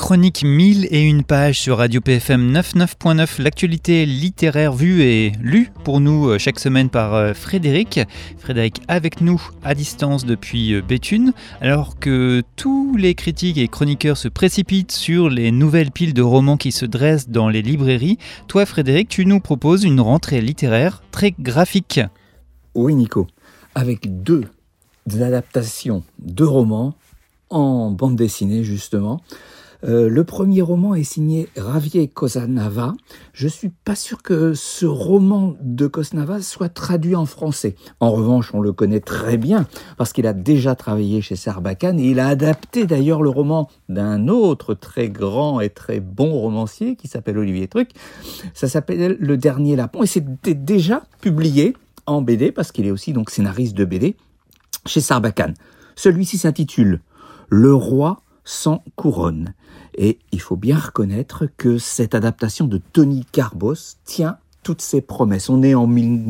chronique 1001 pages sur Radio PFM 99.9, l'actualité littéraire vue et lue pour nous chaque semaine par Frédéric. Frédéric avec nous à distance depuis Béthune, alors que tous les critiques et chroniqueurs se précipitent sur les nouvelles piles de romans qui se dressent dans les librairies. Toi Frédéric, tu nous proposes une rentrée littéraire très graphique. Oui Nico, avec deux adaptations de romans en bande dessinée justement. Le premier roman est signé Javier Cosnava. Je suis pas sûr que ce roman de Cosnava soit traduit en français. En revanche, on le connaît très bien parce qu'il a déjà travaillé chez Sarbacane et il a adapté d'ailleurs le roman d'un autre très grand et très bon romancier qui s'appelle Olivier Truc. Ça s'appelle Le Dernier Lapon et c'était déjà publié en BD parce qu'il est aussi donc scénariste de BD chez Sarbacane. Celui-ci s'intitule Le Roi sans couronne. Et il faut bien reconnaître que cette adaptation de Tony Carbos tient toutes ses promesses. On est en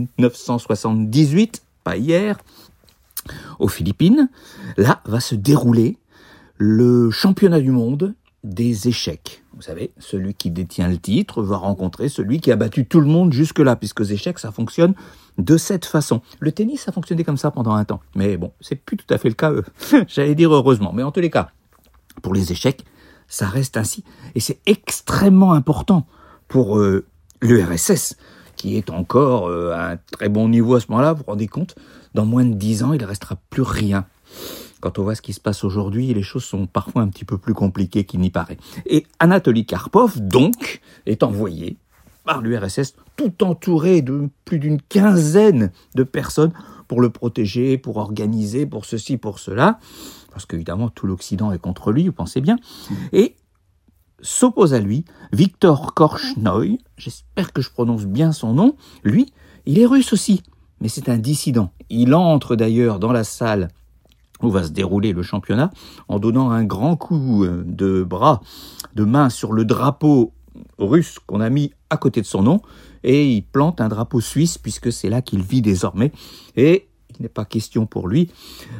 1978, pas hier, aux Philippines. Là va se dérouler le championnat du monde des échecs. Vous savez, celui qui détient le titre va rencontrer celui qui a battu tout le monde jusque-là, puisque les échecs, ça fonctionne de cette façon. Le tennis, ça fonctionnait comme ça pendant un temps. Mais bon, c'est plus tout à fait le cas, j'allais dire heureusement. Mais en tous les cas, pour les échecs, ça reste ainsi. Et c'est extrêmement important pour l'URSS, qui est encore à un très bon niveau à ce moment-là. Vous vous rendez compte, dans moins de 10 ans, il ne restera plus rien. Quand on voit ce qui se passe aujourd'hui, les choses sont parfois un petit peu plus compliquées qu'il n'y paraît. Et Anatoly Karpov, donc, est envoyé par l'URSS, tout entouré de plus d'une quinzaine de personnes pour le protéger, pour organiser, pour ceci, pour cela. Parce qu'évidemment, tout l'Occident est contre lui, vous pensez bien. Et s'oppose à lui Viktor Korchnoi, j'espère que je prononce bien son nom. Lui, il est russe aussi, mais c'est un dissident. Il entre d'ailleurs dans la salle où va se dérouler le championnat en donnant un grand coup de bras, de main sur le drapeau russe qu'on a mis à côté de son nom, et il plante un drapeau suisse puisque c'est là qu'il vit désormais. Et il n'est pas question pour lui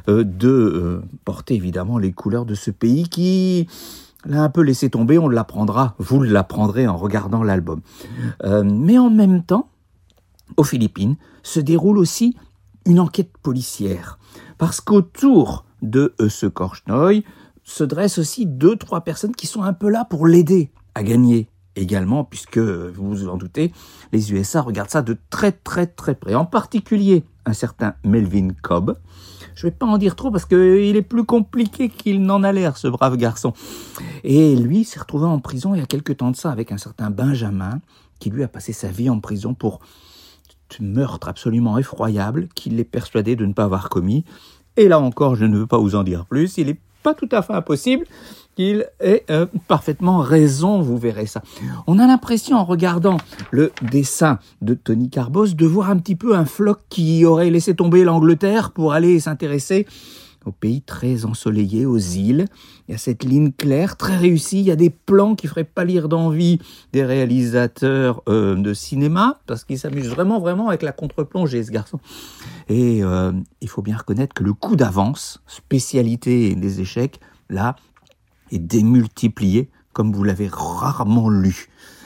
de porter évidemment les couleurs de ce pays qui l'a un peu laissé tomber. On l'apprendra, vous l'apprendrez en regardant l'album. Mais en même temps, aux Philippines, se déroule aussi une enquête policière. Parce qu'autour de ce Korchnoi se dressent aussi 2-3 personnes qui sont un peu là pour l'aider à gagner également, puisque, vous vous en doutez, les USA regardent ça de très très très près. En particulier, un certain Melvin Cobb. Je ne vais pas en dire trop parce qu'il est plus compliqué qu'il n'en a l'air, ce brave garçon. Et lui s'est retrouvé en prison il y a quelque temps de ça avec un certain Benjamin, qui lui a passé sa vie en prison pour ce meurtre absolument effroyable qu'il est persuadé de ne pas avoir commis. Et là encore, je ne veux pas vous en dire plus. Il n'est pas tout à fait impossible qu'il ait parfaitement raison, vous verrez ça. On a l'impression, en regardant le dessin de Tony Carbos, de voir un petit peu un floc qui aurait laissé tomber l'Angleterre pour aller s'intéresser au pays très ensoleillé, aux îles. Il y a cette ligne claire, très réussie. Il y a des plans qui ne feraient pas lire d'envie des réalisateurs de cinéma, parce qu'il s'amuse vraiment avec la contre-plongée, ce garçon. Et il faut bien reconnaître que le coup d'avance, spécialité des échecs, là, est démultiplié, comme vous l'avez rarement lu.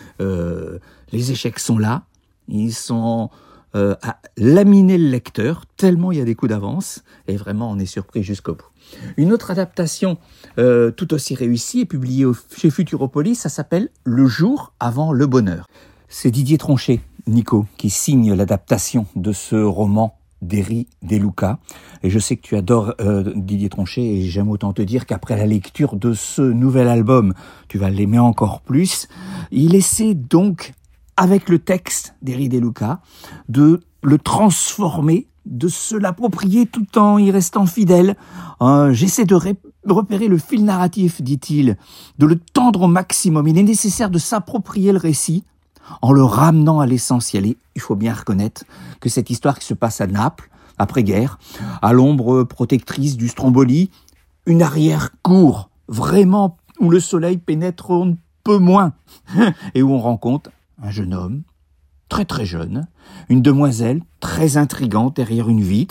Les échecs sont là, ils sont à laminer le lecteur, tellement il y a des coups d'avance, et vraiment on est surpris jusqu'au bout. Une autre adaptation tout aussi réussie est publiée chez Futuropolis, ça s'appelle Le jour avant le bonheur. C'est Didier Tronchet, Nico, qui signe l'adaptation de ce roman d'Eri De Luca. Et je sais que tu adores Didier Tronchet, et j'aime autant te dire qu'après la lecture de ce nouvel album, tu vas l'aimer encore plus. Il essaie donc, avec le texte d'Eri De Luca, de le transformer, de se l'approprier tout en y restant fidèle. J'essaie de repérer le fil narratif, dit-il, de le tendre au maximum. Il est nécessaire de s'approprier le récit en le ramenant à l'essentiel. Et il faut bien reconnaître que cette histoire qui se passe à Naples, après-guerre, à l'ombre protectrice du Stromboli, une arrière-cour, vraiment, où le soleil pénètre un peu moins, et où on rencontre un jeune homme, très très jeune, une demoiselle très intrigante derrière une vitre,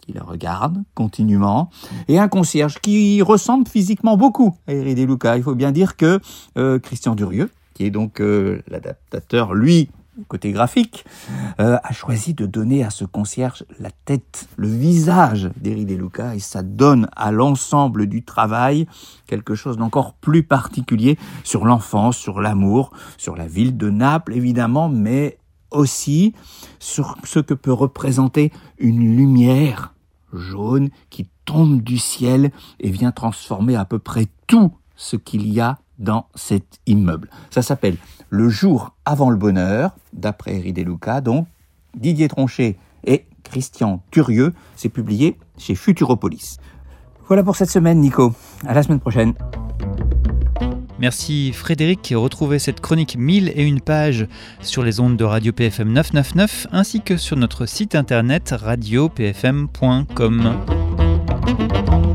qui la regarde continuellement, et un concierge qui ressemble physiquement beaucoup à Eri De Luca. Il faut bien dire que Christian Durieux, qui est donc l'adaptateur, lui, côté graphique, a choisi de donner à ce concierge la tête, le visage d'Eri De Luca, et ça donne à l'ensemble du travail quelque chose d'encore plus particulier sur l'enfance, sur l'amour, sur la ville de Naples évidemment, mais aussi sur ce que peut représenter une lumière jaune qui tombe du ciel et vient transformer à peu près tout ce qu'il y a dans cet immeuble. Ça s'appelle Le jour avant le bonheur, d'après Eri De Luca, donc Didier Tronchet et Christian Durieux. C'est publié chez Futuropolis. Voilà pour cette semaine, Nico. À la semaine prochaine. Merci Frédéric. Retrouvez cette chronique 1001 pages sur les ondes de Radio PFM 999 ainsi que sur notre site internet radiopfm.com.